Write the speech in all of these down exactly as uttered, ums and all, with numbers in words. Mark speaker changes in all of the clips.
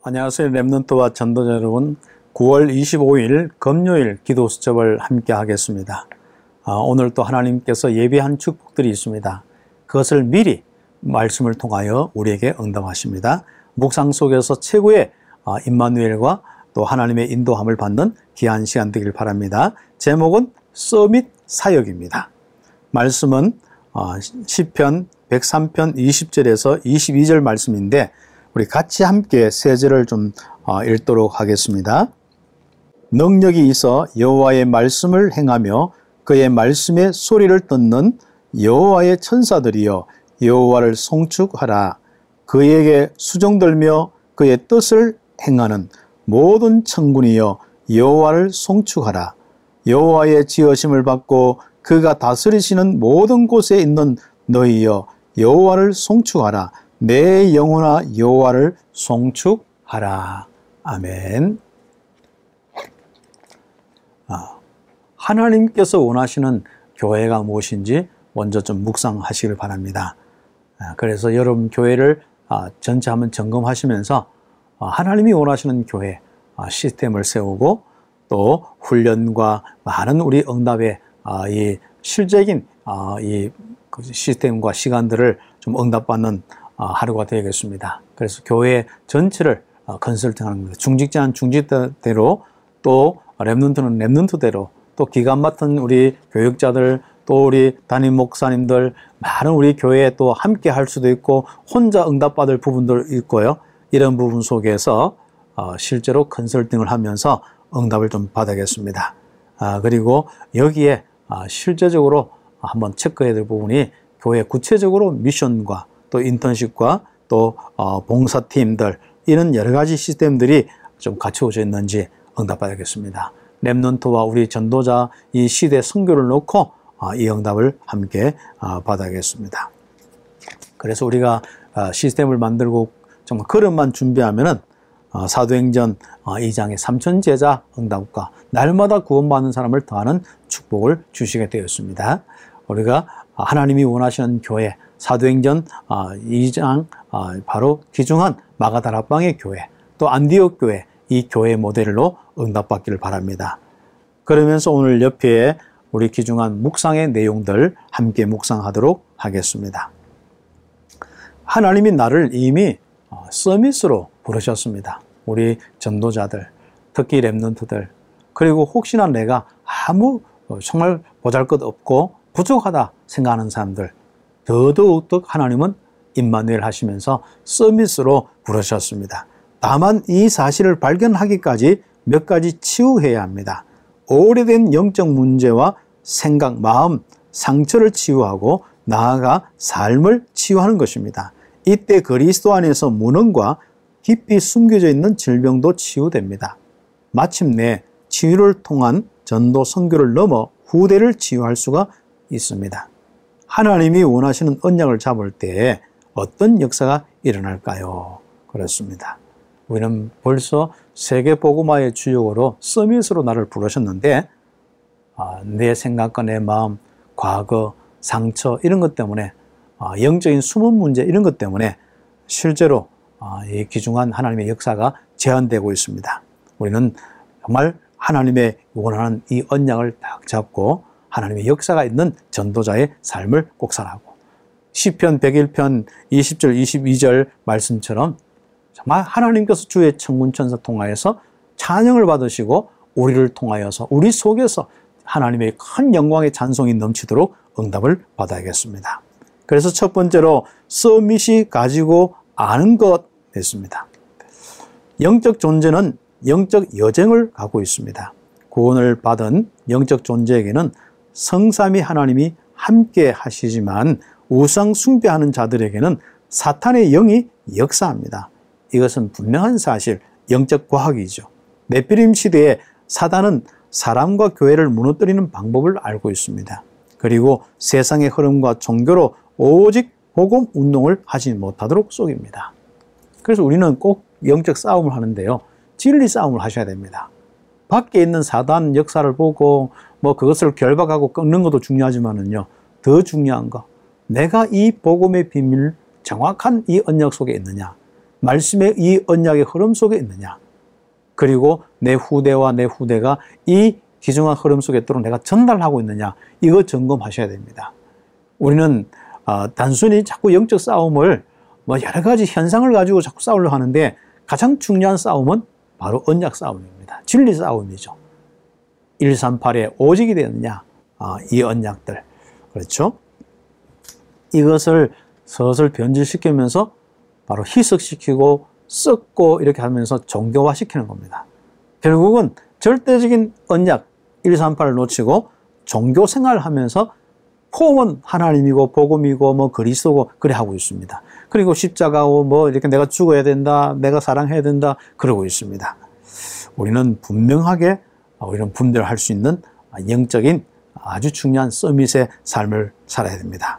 Speaker 1: 안녕하세요. 렘넌트와 전도자 여러분, 구월 이십오일 금요일 기도 수첩을 함께 하겠습니다. 아, 오늘 또 하나님께서 예비한 축복들이 있습니다. 그것을 미리 말씀을 통하여 우리에게 응답하십니다. 묵상 속에서 최고의 아, 임마누엘과 또 하나님의 인도함을 받는 귀한 시간 되길 바랍니다. 제목은 서밋 사역입니다. 말씀은 아, 시편 백삼편 이십절에서 이십이절 말씀인데 우리 같이 함께 세 절을 좀 읽도록 하겠습니다. 능력이 있어 여호와의 말씀을 행하며 그의 말씀에 소리를 듣는 여호와의 천사들이여 여호와를 송축하라. 그에게 수종들며 그의 뜻을 행하는 모든 천군이여 여호와를 송축하라. 여호와의 지으심을 받고 그가 다스리시는 모든 곳에 있는 너희여 여호와를 송축하라. 내 영혼아 여호와를 송축하라. 아멘. 아, 하나님께서 원하시는 교회가 무엇인지 먼저 좀 묵상하시길 바랍니다. 아, 그래서 여러분 교회를 아, 전체 한번 점검하시면서 아, 하나님이 원하시는 교회 아, 시스템을 세우고 또 훈련과 많은 우리 응답의 아, 이 실제적인 아, 이 시스템과 시간들을 좀 응답받는 하루가 되겠습니다. 그래서 교회 전체를 컨설팅하는 겁니다. 중직자는 중직대로, 또 렘넌트는 렘넌트대로, 또 기간 맡은 우리 교육자들, 또 우리 담임 목사님들, 많은 우리 교회에 또 함께 할 수도 있고 혼자 응답받을 부분도 있고요. 이런 부분 속에서 실제로 컨설팅을 하면서 응답을 좀 받아야겠습니다. 그리고 여기에 실제적으로 한번 체크해야 될 부분이 교회 구체적으로 미션과 또 인턴십과 또 어, 봉사팀들 이런 여러 가지 시스템들이 좀 갖추어져 있는지 응답받아야겠습니다. 렘넌트와 우리 전도자 이 시대 선교를 놓고 어, 이 응답을 함께 어, 받아야겠습니다. 그래서 우리가 어, 시스템을 만들고 정말 그릇만 준비하면은 어, 사도행전 어, 이장의 삼천 제자 응답과 날마다 구원받는 사람을 더하는 축복을 주시게 되었습니다. 우리가 하나님이 원하시는 교회 사도행전 이장 바로 귀중한 마가다락방의 교회 또 안디옥 교회 이 교회 모델로 응답받기를 바랍니다. 그러면서 오늘 옆에 우리 귀중한 묵상의 내용들 함께 묵상하도록 하겠습니다. 하나님이 나를 이미 서밋으로 부르셨습니다. 우리 전도자들 특히 렘넌트들 그리고 혹시나 내가 아무 정말 보잘것없고 부족하다 생각하는 사람들 더더욱 하나님은 임마누엘 하시면서 서밋으로 부르셨습니다. 다만 이 사실을 발견하기까지 몇 가지 치유해야 합니다. 오래된 영적 문제와 생각, 마음, 상처를 치유하고 나아가 삶을 치유하는 것입니다. 이때 그리스도 안에서 무능과 깊이 숨겨져 있는 질병도 치유됩니다. 마침내 치유를 통한 전도 선교를 넘어 후대를 치유할 수가 있습니다. 하나님이 원하시는 언약을 잡을 때 어떤 역사가 일어날까요? 그렇습니다. 우리는 벌써 세계 복음화의 주역으로 서밋으로 나를 부르셨는데 아, 내 생각과 내 마음, 과거, 상처 이런 것 때문에 아, 영적인 숨은 문제 이런 것 때문에 실제로 아, 이 귀중한 하나님의 역사가 제한되고 있습니다. 우리는 정말 하나님의 원하는 이 언약을 딱 잡고 하나님의 역사가 있는 전도자의 삶을 꼭 살아가고 시편 백일편 이십절 이십이절 말씀처럼 정말 하나님께서 주의 천군천사 통하여서 찬양을 받으시고 우리를 통하여서 우리 속에서 하나님의 큰 영광의 찬송이 넘치도록 응답을 받아야겠습니다. 그래서 첫 번째로 서밋이 가지고 아는 것 됐습니다. 영적 존재는 영적 여정을 갖고 있습니다. 구원을 받은 영적 존재에게는 성삼위 하나님이 함께 하시지만 우상 숭배하는 자들에게는 사탄의 영이 역사합니다. 이것은 분명한 사실, 영적 과학이죠. 네피림 시대에 사단은 사람과 교회를 무너뜨리는 방법을 알고 있습니다. 그리고 세상의 흐름과 종교로 오직 복음 운동을 하지 못하도록 속입니다. 그래서 우리는 꼭 영적 싸움을 하는데요. 진리 싸움을 하셔야 됩니다. 밖에 있는 사단 역사를 보고 뭐 그것을 결박하고 끊는 것도 중요하지만은요, 더 중요한 거, 내가 이 복음의 비밀, 정확한 이 언약 속에 있느냐, 말씀의 이 언약의 흐름 속에 있느냐, 그리고 내 후대와 내 후대가 이 귀중한 흐름 속에 있도록 내가 전달하고 있느냐, 이거 점검하셔야 됩니다. 우리는 어, 단순히 자꾸 영적 싸움을 뭐 여러 가지 현상을 가지고 자꾸 싸우려고 하는데, 가장 중요한 싸움은 바로 언약 싸움입니다. 진리 싸움이죠. 일삼팔에 오직이 되느냐, 어, 이 언약들. 그렇죠? 이것을 서슬 변질시키면서 바로 희석시키고 썩고 이렇게 하면서 종교화시키는 겁니다. 결국은 절대적인 언약 일삼팔을 놓치고 종교 생활을 하면서 폼은 하나님이고 복음이고 뭐 그리스도고 그래 하고 있습니다. 그리고 십자가고 뭐 이렇게 내가 죽어야 된다, 내가 사랑해야 된다 그러고 있습니다. 우리는 분명하게 우리는 분별할 수 있는 영적인 아주 중요한 서밋의 삶을 살아야 됩니다.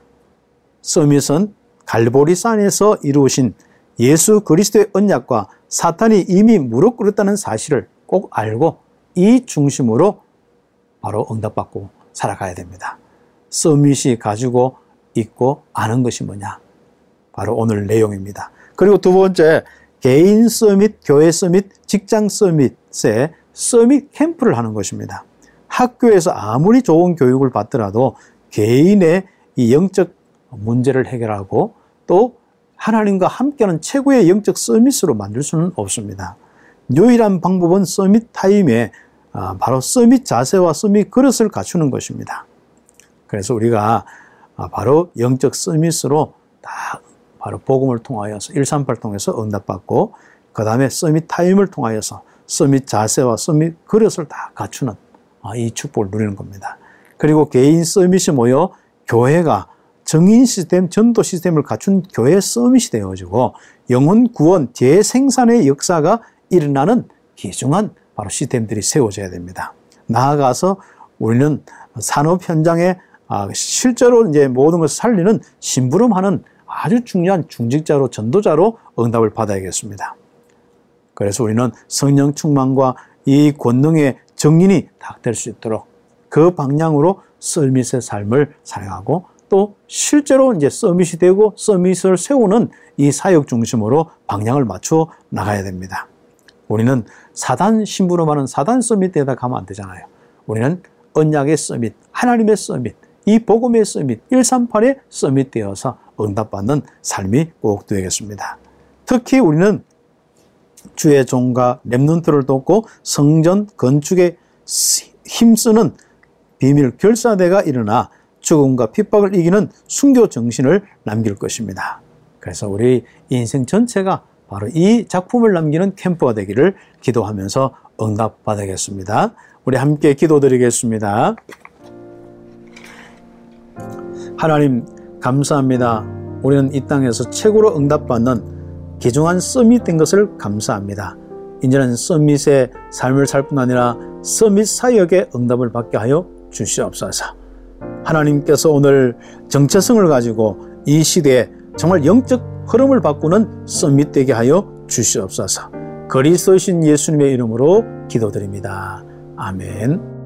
Speaker 1: 서밋은 갈보리산에서 이루어진 예수 그리스도의 언약과 사탄이 이미 무릎 꿇었다는 사실을 꼭 알고 이 중심으로 바로 응답받고 살아가야 됩니다. 서밋이 가지고 있고 아는 것이 뭐냐? 바로 오늘 내용입니다. 그리고 두 번째, 개인 서밋, 교회 서밋, 직장 서밋에 서밋 캠프를 하는 것입니다. 학교에서 아무리 좋은 교육을 받더라도 개인의 이 영적 문제를 해결하고 또 하나님과 함께하는 최고의 영적 서밋으로 만들 수는 없습니다. 유일한 방법은 서밋 타임에 바로 서밋 자세와 서밋 그릇을 갖추는 것입니다. 그래서 우리가 바로 영적 서밋으로 다 바로 복음을 통하여서 일삼팔 통해서 응답받고, 그 다음에 서밋 타임을 통하여서 서밋 자세와 서밋 그릇을 다 갖추는 이 축복을 누리는 겁니다. 그리고 개인 서밋이 모여 교회가 정인 시스템, 전도 시스템을 갖춘 교회 서밋이 되어지고 영혼 구원, 재생산의 역사가 일어나는 귀중한 바로 시스템들이 세워져야 됩니다. 나아가서 우리는 산업 현장에 실제로 이제 모든 것을 살리는 심부름하는 아주 중요한 중직자로, 전도자로 응답을 받아야겠습니다. 그래서 우리는 성령 충만과 이 권능의 정인이 다 될 수 있도록 그 방향으로 서밋의 삶을 살아가고, 또 실제로 이제 서밋이 되고 서밋을 세우는 이 사역 중심으로 방향을 맞추어 나가야 됩니다. 우리는 사단 심부름하는 사단 서밋에다 가면 안 되잖아요. 우리는 언약의 서밋, 하나님의 서밋, 이 복음의 서밋, 일삼팔의 서밋 되어서 응답받는 삶이 꼭 되겠습니다. 특히 우리는 주의 종과 렘넌트를 돕고 성전 건축에 힘쓰는 비밀 결사대가 일어나 죽음과 핍박을 이기는 순교 정신을 남길 것입니다. 그래서 우리 인생 전체가 바로 이 작품을 남기는 캠프가 되기를 기도하면서 응답받아야겠습니다. 우리 함께 기도드리겠습니다. 하나님 감사합니다. 우리는 이 땅에서 최고로 응답받는 귀중한 서밋 된 것을 감사합니다. 이제는 서밋의 삶을 살 뿐 아니라 서밋 사역의 응답을 받게 하여 주시옵소서. 하나님께서 오늘 정체성을 가지고 이 시대에 정말 영적 흐름을 바꾸는 서밋 되게 하여 주시옵소서. 그리스도신 예수님의 이름으로 기도드립니다. 아멘.